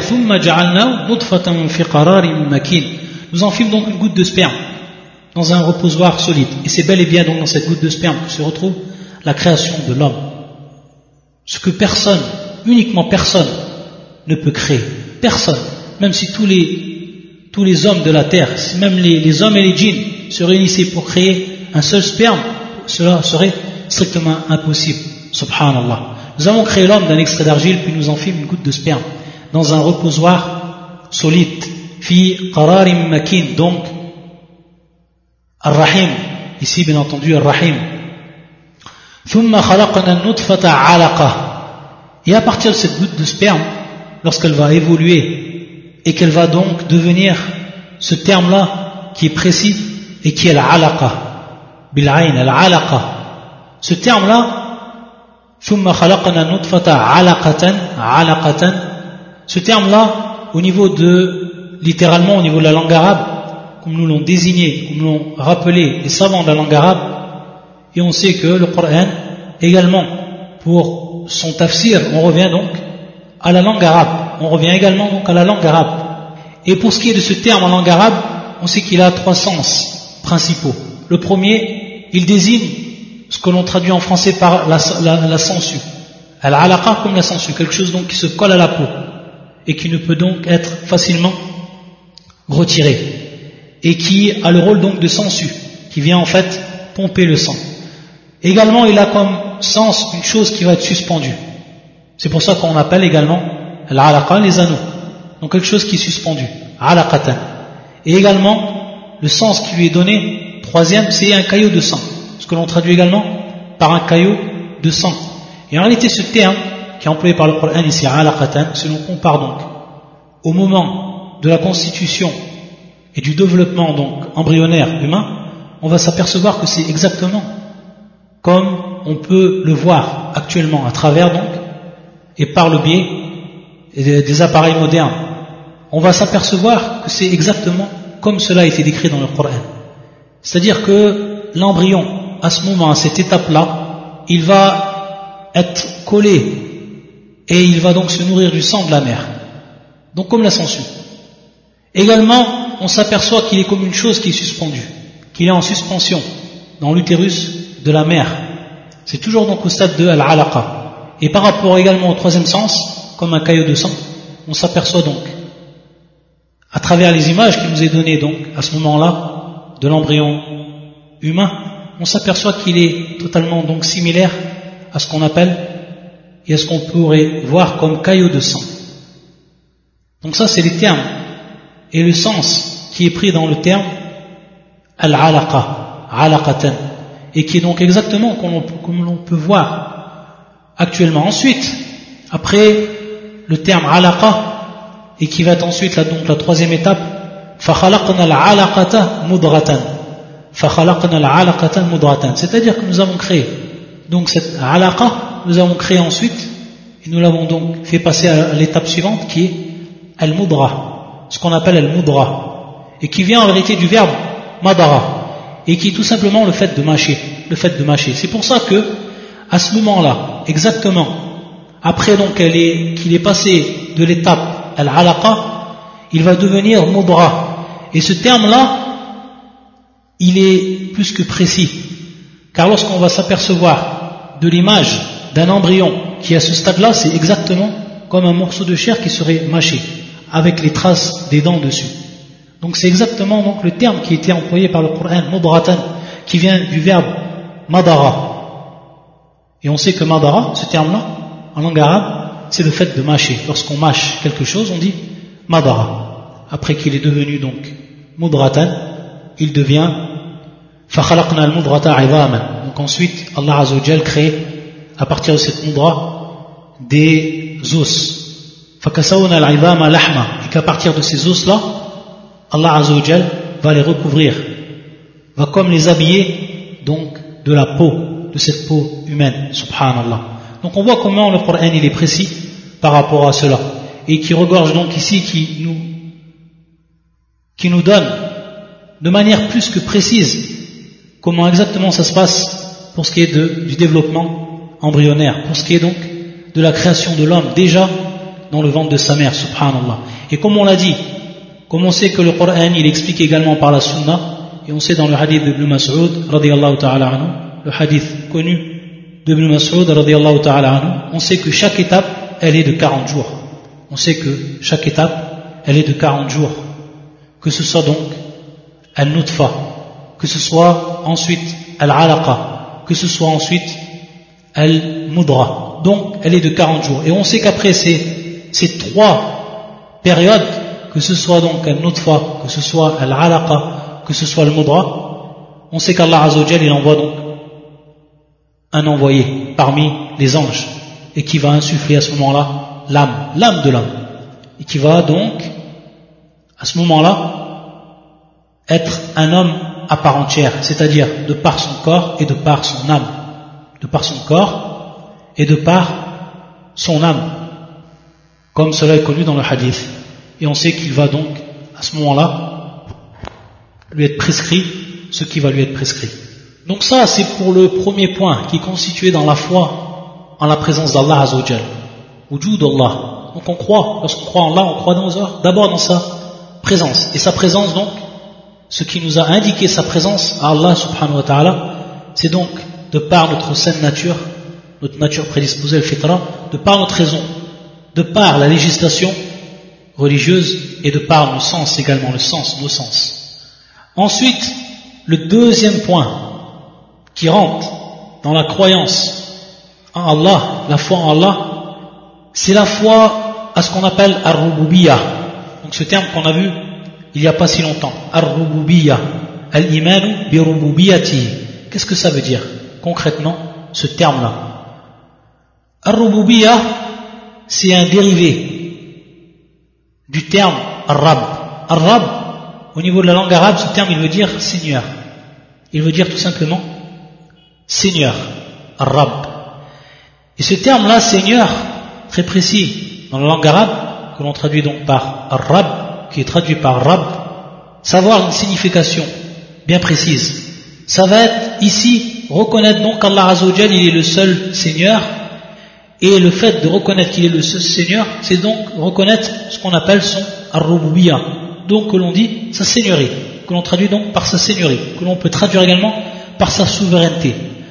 A: Nous en fîmes donc une goutte de sperme dans un reposoir solide. Et c'est bel et bien donc dans cette goutte de sperme que se retrouve la création de l'homme. Ce que personne, uniquement personne, ne peut créer. Personne. Même si tous les hommes de la terre, si même les hommes et les djinns se réunissaient pour créer un seul sperme, cela serait strictement impossible. Subhanallah. Nous avons créé l'homme d'un extrait d'argile, puis nous en fîmes une goutte de sperme, dans un reposoir solide, fi qararim makin, donc ar-rahim, ici bien entendu ar-rahim. Thumma khalaqna an-nutfata 'alaqa. Et à partir de cette goutte de sperme, lorsqu'elle va évoluer et qu'elle va donc devenir ce terme-là qui est précis et qui est l'alaqa, bil-ayn, al-alaqa. Ce terme-là, thumma khalaqna an-nutfata 'alaqatan, ce terme-là, au niveau de, littéralement au niveau de la langue arabe, comme nous l'ont désigné, comme nous l'ont rappelé les savants de la langue arabe, et on sait que le Coran, également, pour son tafsir, on revient donc à la langue arabe. On revient également donc à la langue arabe. Et pour ce qui est de ce terme en langue arabe, on sait qu'il a 3 sens principaux. Le premier, il désigne ce que l'on traduit en français par la sangsue. Al-alaqa comme la sangsue, quelque chose donc qui se colle à la peau et qui ne peut donc être facilement retiré et qui a le rôle donc de sangsue, qui vient en fait pomper le sang. Également, il a comme sens une chose qui va être suspendue. C'est pour ça qu'on appelle également al-alaqa les anneaux. Donc quelque chose qui est suspendu, alaqatan. Et également, le sens qui lui est donné, troisième, c'est un caillot de sang. Ce que l'on traduit également par un caillot de sang. Et en réalité, ce terme qui est employé par le Coran ici, alaqatan, si l'on compare donc au moment de la constitution et du développement donc embryonnaire humain, on va s'apercevoir que c'est exactement comme on peut le voir actuellement à travers donc et par le biais des appareils modernes. On va s'apercevoir que c'est exactement comme cela a été décrit dans le Coran. C'est-à-dire que l'embryon, à ce moment, à cette étape-là, il va être collé et il va donc se nourrir du sang de la mère. Donc comme la sangsue. Également, on s'aperçoit qu'il est comme une chose qui est suspendue, qu'il est en suspension dans l'utérus de la mère. C'est toujours donc au stade de al-alaqa. Et par rapport également au troisième sens, comme un caillot de sang, on s'aperçoit donc, à travers les images qui nous est données donc à ce moment-là de l'embryon humain, on s'aperçoit qu'il est totalement donc similaire à ce qu'on appelle et à ce qu'on pourrait voir comme caillot de sang. Donc ça c'est les termes et le sens qui est pris dans le terme al-alaqa, alaqatan, et qui est donc exactement comme l'on peut voir actuellement. Ensuite, après le terme alaqa, et qui va être ensuite donc la troisième étape, فَخَلَقْنَا الْعَلَقَةَ مُضْغَةً, فَخَلَقْنَا الْعَلَقَةَ مُضْغَةً, c'est-à-dire que nous avons créé donc cette alaqa, nous avons créé ensuite, et nous l'avons donc fait passer à l'étape suivante qui est al-mudra, ce qu'on appelle al-mudra, et qui vient en vérité du verbe madara, et qui est tout simplement le fait de mâcher, C'est pour ça que, à ce moment-là, exactement, après donc qu'il est passé de l'étape al-alaqa, il va devenir mudra. Et ce terme-là, il est plus que précis. Car lorsqu'on va s'apercevoir de l'image d'un embryon qui est à ce stade-là, c'est exactement comme un morceau de chair qui serait mâché, avec les traces des dents dessus. Donc c'est exactement donc le terme qui a été employé par le Coran, mudratan, qui vient du verbe madara. Et on sait que madara, ce terme-là, en langue arabe, c'est le fait de mâcher. Lorsqu'on mâche quelque chose, on dit madara. Après qu'il est devenu donc mudratan, il devient fakhalaqna al-mudrata 'idhaman. Donc ensuite, Allah Azza wa Jal crée à partir de cette mudra des os. Fakasawna al-'idhama lahma. Et qu'à partir de ces os-là, Allah Azza wa Jal va les recouvrir, va comme les habiller donc de la peau, de cette peau humaine, subhanallah. Donc on voit comment le Coran il est précis par rapport à cela, et qui regorge donc ici, qui nous donne de manière plus que précise comment exactement ça se passe pour ce qui est du développement embryonnaire, pour ce qui est donc de la création de l'homme déjà dans le ventre de sa mère, subhanallah. Et comme on l'a dit, comme on sait que le Coran il explique également par la sunna, et on sait dans le hadith d'Ibn Mas'ud radiyallahu ta'ala anhu, le hadith connu d'Ibn Mas'ud radiyallahu ta'ala anhu, on sait que chaque étape elle est de 40 jours. On sait que chaque étape elle est de 40 jours, que ce soit donc al-nutfa, que ce soit ensuite al-alaqa, que ce soit ensuite al-mudra. donc elle est de 40 jours. Et on sait qu'après ces 3 périodes, que ce soit donc al-nutfa, que ce soit al-alaqa, que ce soit al-mudra, on sait qu'Allah Azza wa Jal, il envoie donc un envoyé parmi les anges, et qui va insuffler à ce moment-là l'âme de l'homme, et qui va donc à ce moment-là être un homme à part entière, c'est-à-dire de par son corps et de par son âme, de par son corps et de par son âme, comme cela est connu dans le hadith. Et on sait qu'il va donc à ce moment-là lui être prescrit ce qui va lui être prescrit. Donc ça, c'est pour le premier point qui est constitué dans la foi en la présence d'Allah Azza wa Jal, wujud Allah. Donc on croit, lorsqu'on croit en Allah, on croit d'abord dans sa présence. Et sa présence donc, ce qui nous a indiqué sa présence à Allah subhanahu wa ta'ala, c'est donc de par notre saine nature, notre nature prédisposée, le fitra, de par notre raison, de par la législation religieuse et de par nos sens également, nos sens. Ensuite, le deuxième point qui rentre dans la croyance en Allah, la foi en Allah, c'est la foi à ce qu'on appelle ar-rububiyyah. Donc ce terme qu'on a vu il n'y a pas si longtemps, ar-rububiyyah, al-imanu bi rububiyyati. Qu'est-ce que ça veut dire concrètement ce terme-là? Ar-rububiyyah, c'est un dérivé du terme ar-rab. Ar-rab, au niveau de la langue arabe, ce terme il veut dire Seigneur. Il veut dire tout simplement Seigneur, ar-rab. Et ce terme-là, Seigneur, très précis dans la langue arabe, que l'on traduit donc par ar-rab, qui est traduit par Rab, ça va avoir une signification bien précise. Ça va être ici reconnaître donc qu'Allah Azza wa Jal, il est le seul Seigneur, et le fait de reconnaître qu'il est le seul Seigneur, c'est donc reconnaître ce qu'on appelle son ar-rububiyyah, donc que l'on dit sa seigneurie, que l'on traduit donc par sa seigneurie, que l'on peut traduire également par sa souveraineté,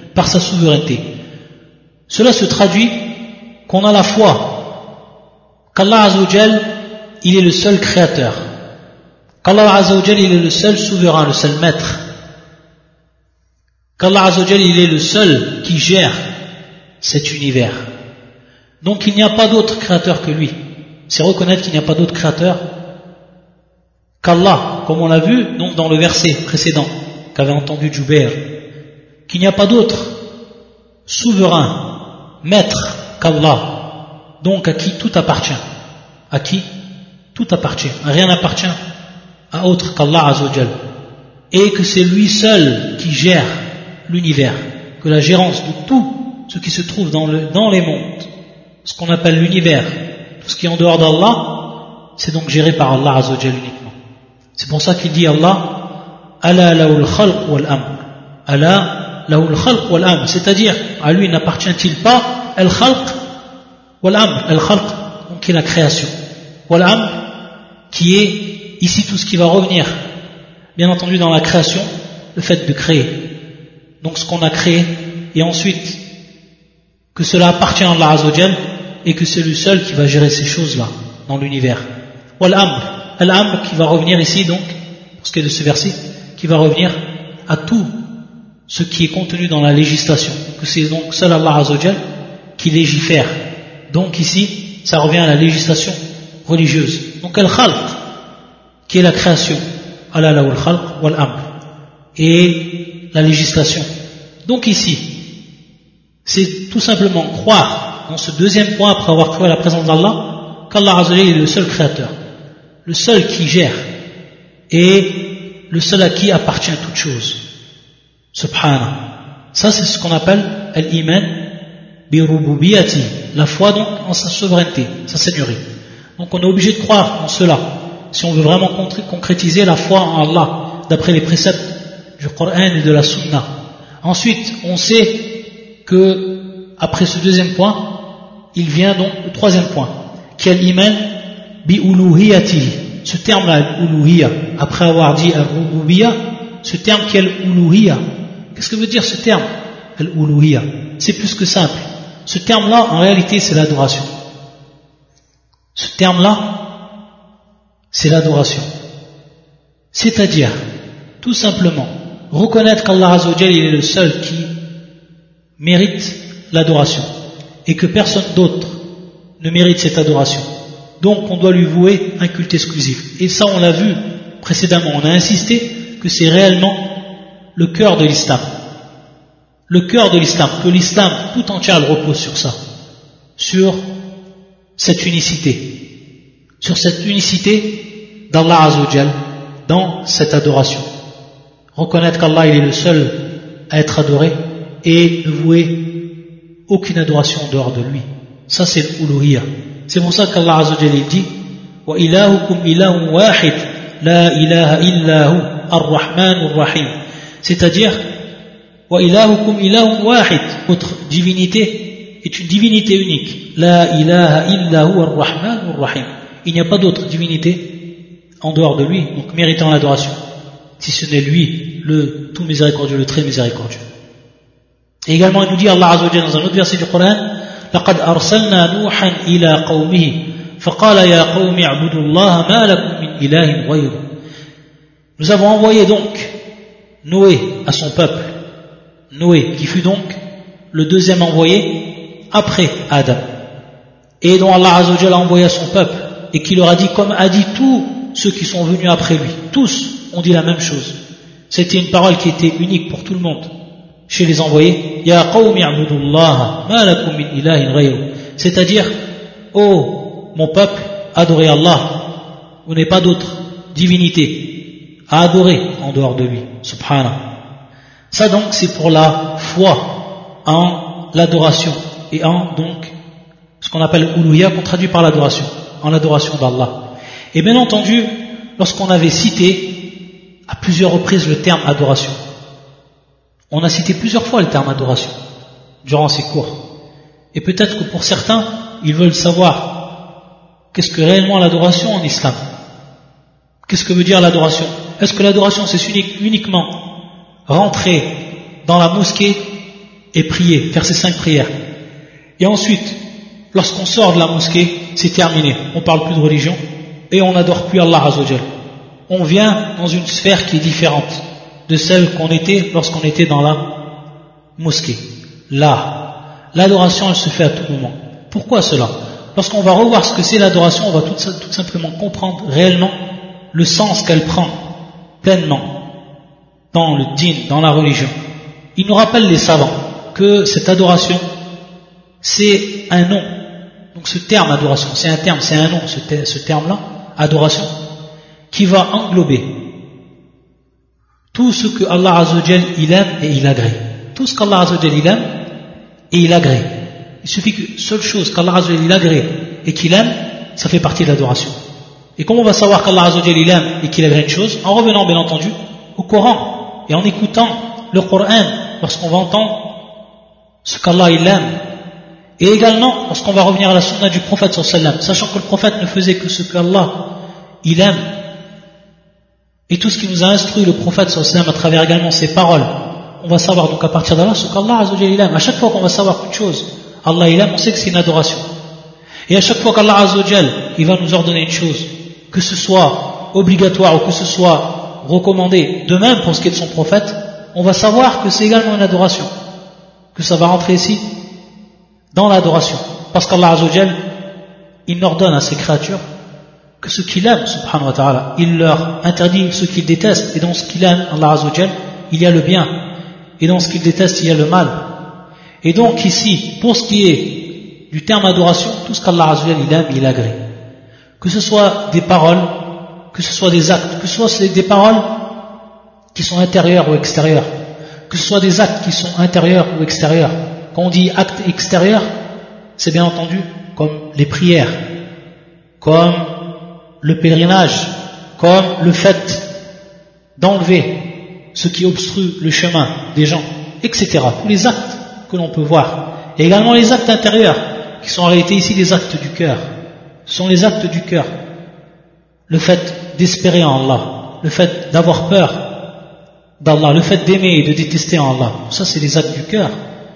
A: Cela se traduit qu'on a la foi qu'Allah Azza wa Jal, il est le seul créateur, qu'Allah Azza wa Jal, il est le seul souverain, le seul maître, qu'Allah Azza wa Jal, il est le seul qui gère cet univers. Donc il n'y a pas d'autre créateur que lui. C'est reconnaître qu'il n'y a pas d'autre créateur qu'Allah, comme on l'a vu donc dans le verset précédent qu'avait entendu Jubair, qu'il n'y a pas d'autre souverain, maître qu'Allah, donc à qui tout appartient, rien n'appartient à autre qu'Allah Azza wa Jal, et que c'est lui seul qui gère l'univers, que la gérance de tout ce qui se trouve dans les mondes, ce qu'on appelle l'univers, tout ce qui est en dehors d'Allah, c'est donc géré par Allah Azza wa Jal uniquement. C'est pour ça qu'il dit Allah, Ala lahul khalq wal amr, Ala lahul khalq wal amr, c'est-à-dire à lui n'appartient-il pas al khalq wal amr, al khalq donc qui est la création, wal amr qui est ici tout ce qui va revenir, bien entendu dans la création, le fait de créer, donc ce qu'on a créé, et ensuite que cela appartient à Allah Azza wa Jal, et que c'est lui seul qui va gérer ces choses-là dans l'univers. Wal amr, al-amr qui va revenir ici donc, pour ce qui est de ce verset, qui va revenir à tout ce qui est contenu dans la législation, que c'est donc seul Allah Azza wa Jal qui légifère. Donc ici, ça revient à la législation religieuse. Donc al-khalq, qui est la création, ala lahul khalq wal amr, et la législation. Donc ici, c'est tout simplement croire dans ce deuxième point, après avoir cru à la présence d'Allah, qu'Allah Azza wa Jal est le seul créateur, le seul qui gère, et le seul à qui appartient toute chose. Subhanallah. Ça, c'est ce qu'on appelle al-iman bi rububiyyati, la foi donc en sa souveraineté, sa seigneurie. Donc on est obligé de croire en cela, si on veut vraiment concrétiser la foi en Allah, d'après les préceptes du Coran et de la Sunna. Ensuite, on sait que, après ce deuxième point, il vient donc le troisième point, qui est l'iman bi uluhiyati. Ce terme-là, uluhiyya, après avoir dit al-rububiyyah, ce terme qui est l'uluhiyya, qu'est-ce que veut dire ce terme, al-uluhiyya? C'est plus que simple. Ce terme-là, en réalité, c'est l'adoration. Ce terme-là, c'est l'adoration. C'est-à-dire, tout simplement, reconnaître qu'Allah Azza wa Jal est le seul qui mérite l'adoration, et que personne d'autre ne mérite cette adoration. Donc on doit lui vouer un culte exclusif. Et ça on l'a vu précédemment, on a insisté que c'est réellement le cœur de l'islam. Le cœur de l'islam, que l'islam tout entier repose sur ça, sur cette unicité d'Allah Azza wa Jal dans cette adoration. Reconnaître qu'Allah il est le seul à être adoré et ne vouer aucune adoration en dehors de lui. Ça c'est l'uluhiyya. C'est pour ça qu'Allah Azza wa Jal dit wa ilahukum ilahun wahid la ilaha illahu ar-rahman ar-rahim. C'est-à-dire wa ilahukum ilahun wahid, votre divinité est une divinité unique. La ilaha illahu ar-rahman ar-rahim. Il n'y a pas d'autre divinité en dehors de lui, donc méritant l'adoration, si ce n'est lui, le tout miséricordieux, le très miséricordieux. Et également il nous dit Allah Azza wa Jalla dans un autre verset du Coran لقد أرسلنا نوحا إلى قومه فقال يا قوم اعبدوا الله ما لكم من إله غيره. Nous avons envoyé donc Noé à son peuple, Noé qui fut donc le deuxième envoyé après Adam, et dont Allah Azza wa Jalla a envoyé à son peuple, et qui leur a dit comme a dit tous ceux qui sont venus après lui, tous ont dit la même chose. C'était une parole qui était unique pour tout le monde chez les envoyés. Ya qawmi a'budullaha ma lakum min ilahin ghayru. C'est-à-dire, oh mon peuple, adorez Allah, vous n'avez pas d'autre divinité à adorer en dehors de lui, subhanallah. Ça donc c'est pour la foi en l'adoration et en donc ce qu'on appelle uluhiyya, qu'on traduit par l'adoration, en l'adoration d'Allah. Et bien entendu, lorsqu'on avait cité à plusieurs reprises le terme adoration, on a cité plusieurs fois le terme adoration durant ces cours. Et peut-être que pour certains, ils veulent savoir qu'est-ce que réellement l'adoration en islam. Qu'est-ce que veut dire l'adoration? Est-ce que l'adoration c'est uniquement rentrer dans la mosquée et prier, faire ses 5 prières, et ensuite lorsqu'on sort de la mosquée c'est terminé, on parle plus de religion et on n'adore plus Allah Azza wa Jal. On vient dans une sphère qui est différente de celle qu'on était lorsqu'on était dans la mosquée. Là, l'adoration elle se fait à tout moment. Pourquoi cela? Lorsqu'on va revoir ce que c'est l'adoration, on va tout simplement comprendre réellement le sens qu'elle prend pleinement dans le din, dans la religion. Il nous rappelle les savants que cette adoration c'est un nom. Donc ce terme adoration, c'est un terme, c'est un nom, ce terme-là, adoration, qui va englober tout ce que Allah Azza wa Jal il aime et il agrée. Tout ce qu'Allah Azza wa Jal il aime et il agrée. Il suffit que seule chose qu'Allah Azza wa Jal il agrée et qu'il aime, ça fait partie de l'adoration. Et comment on va savoir qu'Allah Azza wa Jal il aime et qu'il agrée une chose? En revenant bien entendu au Coran et en écoutant le Coran lorsqu'on va entendre ce qu'Allah il aime. Et également lorsqu'on va revenir à la sunna du prophète sallallahu alayhi wa sallam, sachant que le prophète ne faisait que ce qu'Allah il aime. Et tout ce qui nous a instruit le prophète sallallahu alayhi wa sallam à travers également ses paroles, on va savoir donc à partir d'Allah ce qu'Allah Azza wa Jalla il aime. À chaque fois qu'on va savoir quelque chose, Allah il aime, on sait que c'est une adoration. Et à chaque fois qu'Allah Azza wa Jalla il va nous ordonner une chose, que ce soit obligatoire ou que ce soit recommandé, de même pour ce qui est de son prophète, on va savoir que c'est également une adoration, que ça va rentrer ici dans l'adoration. Parce qu'Allah Azza wa Jalla il n'ordonne à ses créatures que ce qu'il aime, subhanahu wa ta'ala, il leur interdit ce qu'il déteste, et dans ce qu'il aime, Allah Azza wa Jal, il y a le bien, et dans ce qu'il déteste, il y a le mal. Et donc ici, pour ce qui est du terme adoration, tout ce qu'Allah Azza wa Jal il aime, il agrée. Que ce soit des paroles, que ce soit des actes, que ce soit des paroles qui sont intérieures ou extérieures, que ce soit des actes qui sont intérieurs ou extérieurs. Quand on dit acte extérieur, c'est bien entendu comme les prières, comme le pèlerinage, comme le fait d'enlever ce qui obstrue le chemin des gens, etc. Tous les actes que l'on peut voir. Et également les actes intérieurs, qui sont en réalité ici des actes du cœur. Ce sont les actes du cœur. Le fait d'espérer en Allah, le fait d'avoir peur d'Allah, le fait d'aimer et de détester en Allah. Ça c'est les actes du cœur.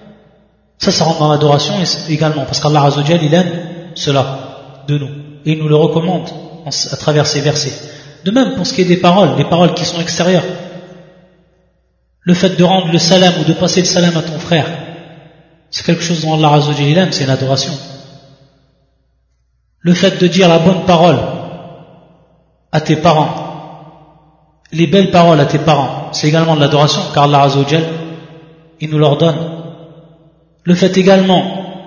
A: Ça rentre dans l'adoration également, parce qu'Allah Azza wa Jal il aime cela de nous. Et il nous le recommande à travers ces versets. De même pour ce qui est des paroles, les paroles qui sont extérieures. Le fait de rendre le salam ou de passer le salam à ton frère, c'est quelque chose dont Allah Azza wa Jalla aime, c'est une adoration. Le fait de dire la bonne parole à tes parents, les belles paroles à tes parents, c'est également de l'adoration, car Allah Azza wa Jalla, il nous l'ordonne. Le fait également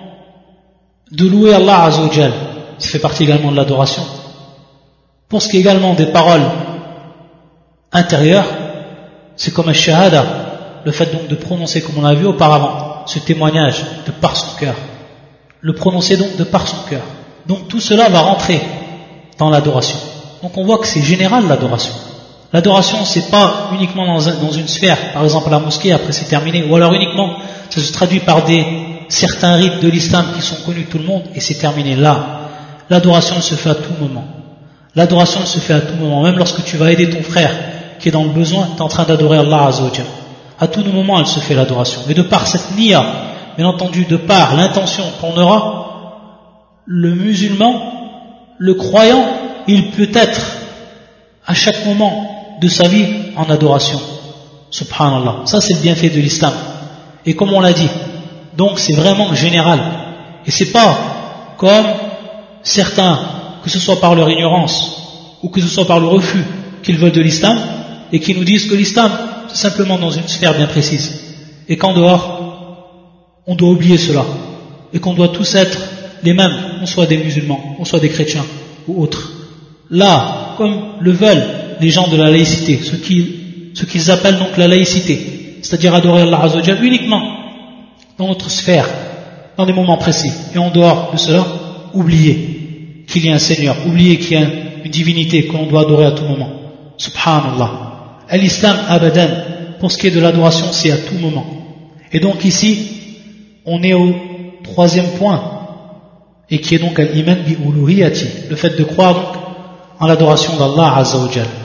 A: de louer Allah Azza wa Jalla, ça fait partie également de l'adoration. Pour ce qui est également des paroles intérieures, c'est comme un shahada, le fait donc de prononcer, comme on a vu auparavant, ce témoignage de par son cœur, le prononcer donc de par son cœur. Donc tout cela va rentrer dans l'adoration. Donc on voit que c'est général l'adoration. L'adoration, c'est pas uniquement dans une sphère, par exemple à la mosquée, après c'est terminé, ou alors uniquement ça se traduit par certains rites de l'islam qui sont connus de tout le monde et c'est terminé là. L'adoration se fait à tout moment. L'adoration se fait à tout moment, même lorsque tu vas aider ton frère qui est dans le besoin, tu es en train d'adorer Allah Azza wa Jalla. À tout moment, elle se fait l'adoration. Mais de par cette niya, bien entendu, de par l'intention qu'on aura, le musulman, le croyant, il peut être à chaque moment de sa vie en adoration. Subhanallah. Ça, c'est le bienfait de l'islam. Et comme on l'a dit, donc c'est vraiment général. Et c'est pas comme certains, que ce soit par leur ignorance ou que ce soit par le refus qu'ils veulent de l'islam, et qui nous disent que l'islam, c'est simplement dans une sphère bien précise. Et qu'en dehors, on doit oublier cela. Et qu'on doit tous être les mêmes, on soit des musulmans, on soit des chrétiens ou autres. Là, comme le veulent les gens de la laïcité, ce qu'ils appellent donc la laïcité, c'est-à-dire adorer Allah Azza wa Jalla uniquement dans notre sphère, dans des moments précis. Et en dehors de cela, oublier qu'il y a un Seigneur, oublier qu'il y a une divinité qu'on doit adorer à tout moment. Subhanallah. L'islam abadan, pour ce qui est de l'adoration, c'est à tout moment. Et donc ici, on est au troisième point, et qui est donc al-iman bi uluhiyati, le fait de croire donc en l'adoration d'Allah Azza wa Jalla.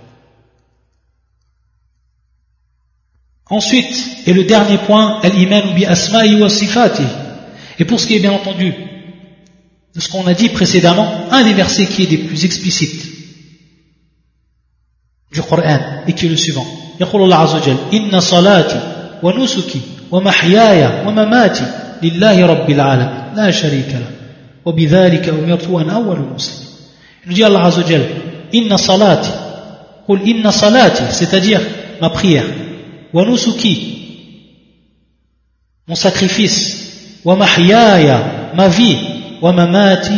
A: Ensuite, et le dernier point, al-iman bi asma'i wa sifati. Et pour ce qui est bien entendu de ce qu'on a dit précédemment, un des versets qui est des plus explicites du Coran et qui est le suivant. يقول الله عز وجل إن صلاتي ونسكي ومحياي ومماتي لله رب العالمين لا شريك له وبذلك أمرت وأنا أول المسلمين. Il nous dit Allah عز وجل إن صلاتي قل إن صلاتي, c'est-à-dire ma prière, ونسكي, mon sacrifice, ومحياي, ma vie, ومماتي,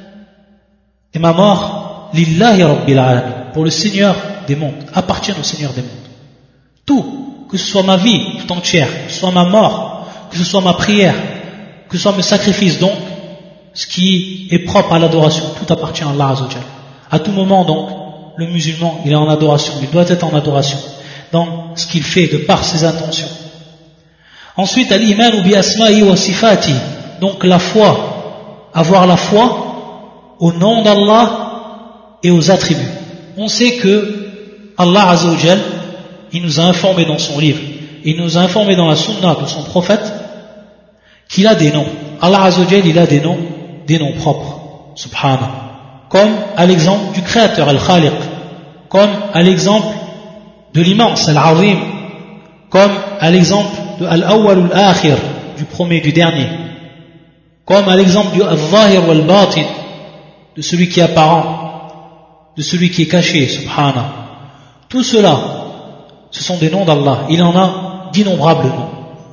A: et ma mort, لله رب العالمين, pour le Seigneur des mondes, appartient au Seigneur des mondes. Tout, que ce soit ma vie tout entière, que ce soit ma mort, que ce soit ma prière, que ce soit mes sacrifices, donc ce qui est propre à l'adoration, tout appartient à Allah Azza wa Jalla. À tout moment donc, le musulman, il est en adoration, il doit être en adoration dans ce qu'il fait de par ses intentions. Ensuite, al-iman bi asma'i wa sifati, donc la foi, avoir la foi au nom d'Allah et aux attributs. On sait que Allah Azza wa Jalla, il nous a informé dans son livre, il nous a informé dans la sunna de son prophète qu'il a des noms. Allah Azza wa Jalla, il a des noms propres, subhanallah. Comme à l'exemple du créateur, al-Khaliq, comme à l'exemple de l'immense, al-Azim, comme à l'exemple de al-Awwal ou al-Akhir, du premier et du dernier, comme à l'exemple du al-Zahir ou al-Batin, de celui qui est apparent, de celui qui est caché, subhanallah. Tout cela, ce sont des noms d'Allah. Il en a d'innombrables noms.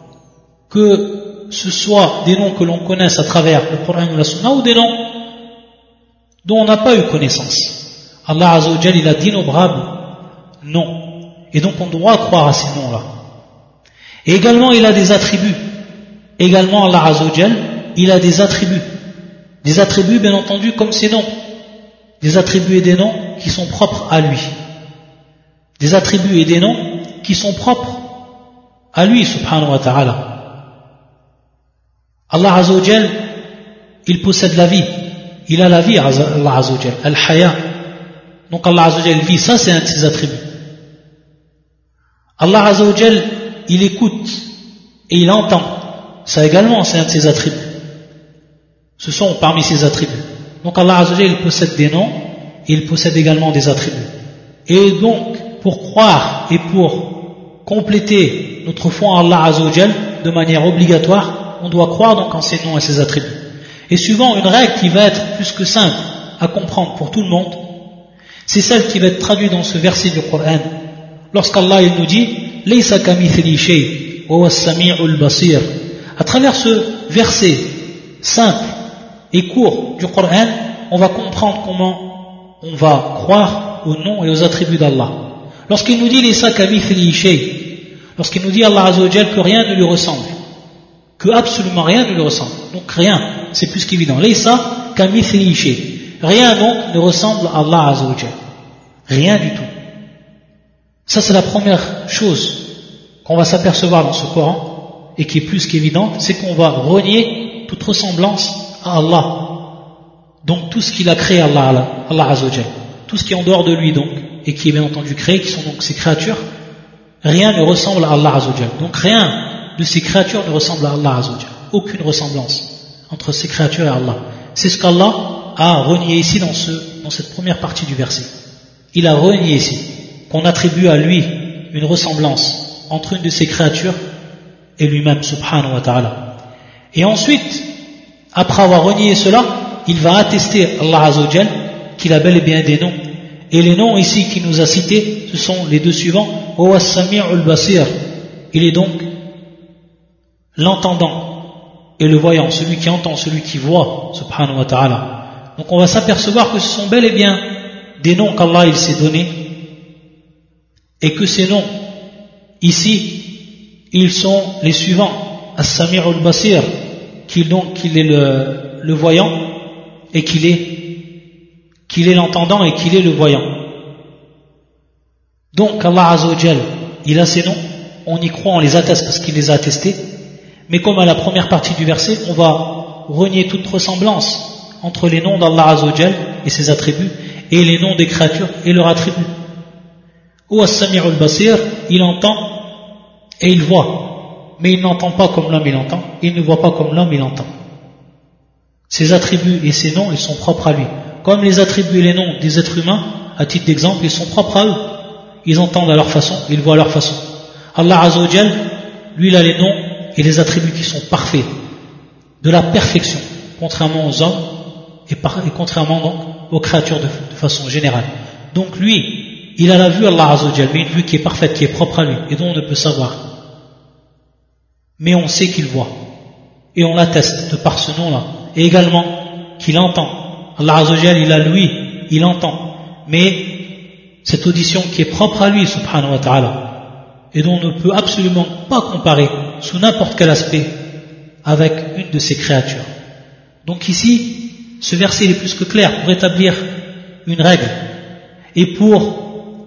A: Que ce soit des noms que l'on connaisse à travers le Coran ou la Sunna, ou des noms dont on n'a pas eu connaissance. Allah Azza wa Jalla, il a d'innombrables noms. Et donc on doit croire à ces noms-là. Et également il a des attributs. Également Allah Azza wa Jalla, il a des attributs. Des attributs bien entendu comme ces noms. Des attributs et des noms qui sont propres à lui. Des attributs et des noms qui sont propres à lui, subhanahu wa ta'ala. Allah Azza wa Jalla, il possède la vie. Il a la vie, Allah Azza wa Jalla. Al-Haya. Donc Allah Azza wa Jalla, il vit. Ça, c'est un de ses attributs. Allah Azza wa Jalla, il écoute et il entend. Ça également, c'est un de ses attributs. Ce sont parmi ses attributs. Donc Allah Azza wa Jalla, il possède des noms et il possède également des attributs. Et donc, pour croire et pour compléter notre foi en Allah Azza wa Jalla de manière obligatoire, on doit croire donc en ses noms et ses attributs. Et suivant une règle qui va être plus que simple à comprendre pour tout le monde, c'est celle qui va être traduite dans ce verset du Coran. Lorsqu'Allah il nous dit « Laysa kamithli shay wa huwa as-sami'ul basir » à travers ce verset simple et court du Coran, on va comprendre comment on va croire aux noms et aux attributs d'Allah. Lorsqu'il nous dit « Laysa kamithli shay », lorsqu'il nous dit Allah Azza wa Jal que rien ne lui ressemble, que absolument rien ne lui ressemble, donc rien, c'est plus qu'évident. Laysa kamithli shay, rien donc ne ressemble à Allah Azza wa Jal, rien du tout. Ça c'est la première chose qu'on va s'apercevoir dans ce Coran et qui est plus qu'évidente, c'est qu'on va renier toute ressemblance à Allah. Donc tout ce qu'il a créé Allah Azza wa Jal, tout ce qui est en dehors de lui donc et qui est bien entendu créé, qui sont donc ses créatures, rien ne ressemble à Allah Azza wa Jal. Donc rien de ces créatures ne ressemble à Allah Azza wa Jal. Aucune ressemblance entre ces créatures et Allah. C'est ce qu'Allah a renié ici dans cette première partie du verset. Il a renié ici qu'on attribue à lui une ressemblance entre une de ses créatures et lui-même, subhanahu wa ta'ala. Et ensuite, après avoir renié cela, il va attester Allah Azza wa Jal qu'il a bel et bien des noms. Et les noms ici qu'il nous a cités, ce sont les deux suivants. Huwa as-sami'ul basir. Il est donc l'entendant et le voyant, celui qui entend, celui qui voit, subhanahu wa ta'ala. Donc on va s'apercevoir que ce sont bel et bien des noms qu'Allah il s'est donnés, et que ces noms, ici, ils sont les suivants. As-sami'ul basir, qu'il est le voyant, et qu'il est l'entendant et qu'il est le voyant. Donc Allah Azza wa Jal, il a ces noms, on y croit, on les atteste parce qu'il les a attestés, mais comme à la première partie du verset, on va renier toute ressemblance entre les noms d'Allah Azza wa Jal et ses attributs et les noms des créatures et leurs attributs. Ou as-sami'ul basir, il entend et il voit, mais il n'entend pas comme l'homme il entend, il ne voit pas comme l'homme il entend. Ses attributs et ses noms, ils sont propres à lui. Comme les attributs et les noms des êtres humains, à titre d'exemple, ils sont propres à eux. Ils entendent à leur façon, ils voient à leur façon. Allah Azza wa Jal, lui, il a les noms et les attributs qui sont parfaits, de la perfection, contrairement aux hommes et contrairement donc aux créatures de façon générale. Donc lui, il a la vue Allah Azza wa Jal, mais une vue qui est parfaite, qui est propre à lui, et dont on ne peut savoir. Mais on sait qu'il voit, et on l'atteste de par ce nom-là, et également qu'il entend. Allah Azza wa Jal, il a l'ouïe, il entend, mais cette audition qui est propre à lui, subhanahu wa ta'ala, et dont on ne peut absolument pas comparer sous n'importe quel aspect avec une de ses créatures. Donc ici, ce verset est plus que clair pour établir une règle et pour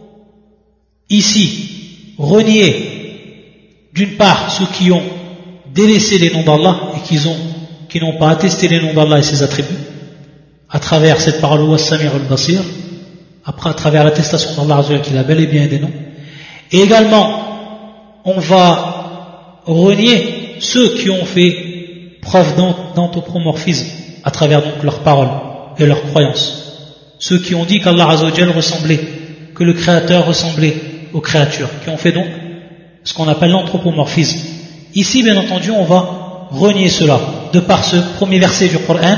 A: ici renier d'une part ceux qui ont délaissé les noms d'Allah et qui n'ont pas attesté les noms d'Allah et ses attributs à travers cette parole Huwa as-sami'ul basir, après à travers l'attestation d'Allah Azza wa Jalla qu'il a bel et bien des noms, et également on va renier ceux qui ont fait preuve d'anthropomorphisme à travers donc leurs paroles et leurs croyances, ceux qui ont dit qu'Allah Azza wa Jalla ressemblait, que le Créateur ressemblait aux créatures, qui ont fait donc ce qu'on appelle l'anthropomorphisme. Ici bien entendu on va renier cela de par ce premier verset du Coran,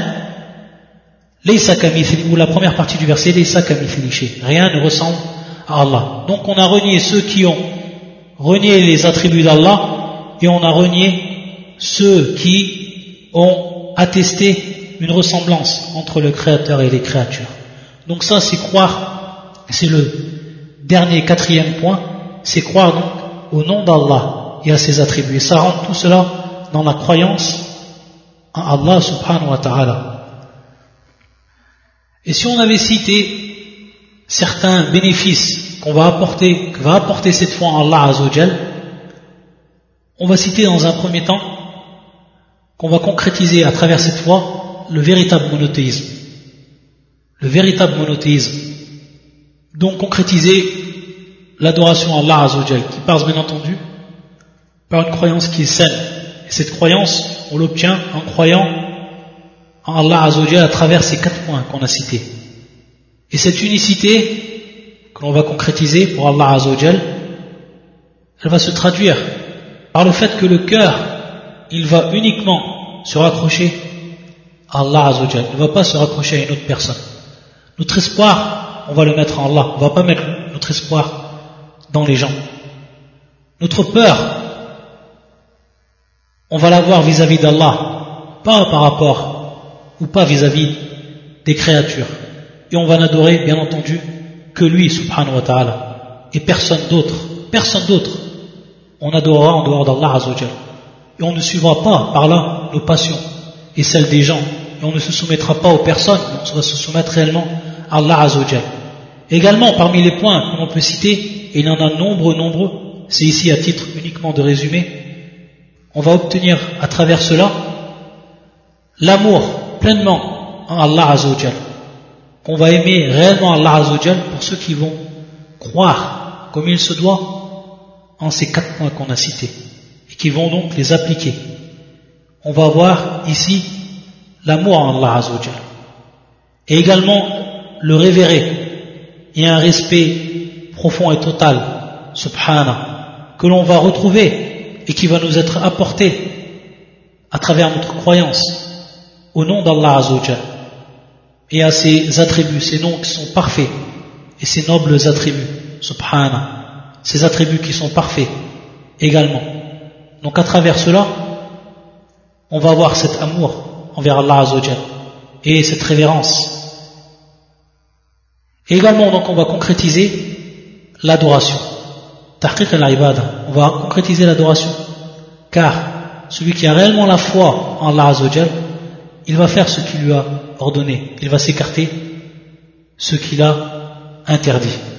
A: ou la première partie du verset, rien ne ressemble à Allah. Donc on a renié ceux qui ont renié les attributs d'Allah et on a renié ceux qui ont attesté une ressemblance entre le Créateur et les créatures. Donc ça c'est croire, c'est le dernier, quatrième point, c'est croire donc au nom d'Allah et à ses attributs. Et ça rentre tout cela dans la croyance en Allah subhanahu wa ta'ala. Et si on avait cité certains bénéfices que va apporter cette foi en Allah Azza wa Jal, on va citer dans un premier temps qu'on va concrétiser à travers cette foi le véritable monothéisme. Le véritable monothéisme. Donc concrétiser l'adoration à Allah Azza wa Jal, qui passe bien entendu par une croyance qui est saine. Et cette croyance, on l'obtient en croyant en Allah Azza wa Jal à travers ces 4 points qu'on a cités. Et cette unicité que l'on va concrétiser pour Allah Azza wa Jal, elle va se traduire par le fait que le cœur il va uniquement se raccrocher à Allah Azza wa Jal. Il ne va pas se raccrocher à une autre personne. Notre espoir, on va le mettre en Allah. On ne va pas mettre notre espoir dans les gens. Notre peur, on va l'avoir vis-à-vis d'Allah, pas par rapport ou pas vis-à-vis des créatures. Et on va n'adorer, bien entendu, que lui, subhanahu wa ta'ala, et personne d'autre. Personne d'autre. On adorera en dehors d'Allah Azza wa Jal. Et on ne suivra pas par là nos passions et celles des gens. Et on ne se soumettra pas aux personnes, mais on va se soumettre réellement à Allah Azza wa Jal. Également, parmi les points que l'on peut citer, et il y en a nombreux, c'est ici à titre uniquement de résumé, on va obtenir à travers cela l'amour pleinement en Allah Azza wa Jal. Qu'on va aimer réellement Allah Azza wa Jal pour ceux qui vont croire comme il se doit en ces 4 points qu'on a cités et qui vont donc les appliquer. On va voir ici l'amour en Allah Azza wa Jal et également le révérer et un respect profond et total, subhana, que l'on va retrouver et qui va nous être apporté à travers notre croyance au nom d'Allah Azza wa Jal et à ses attributs, ces noms qui sont parfaits et ces nobles attributs, subhana, ces attributs qui sont parfaits également. Donc à travers cela, on va avoir cet amour envers Allah Azza wa Jal et cette révérence. Et également, donc, on va concrétiser l'adoration. Tahqiq al-ibada. On va concrétiser l'adoration. Car celui qui a réellement la foi en Allah Azza wa Jal, il va faire ce qu'il lui a ordonné. Il va s'écarter ce qu'il a interdit.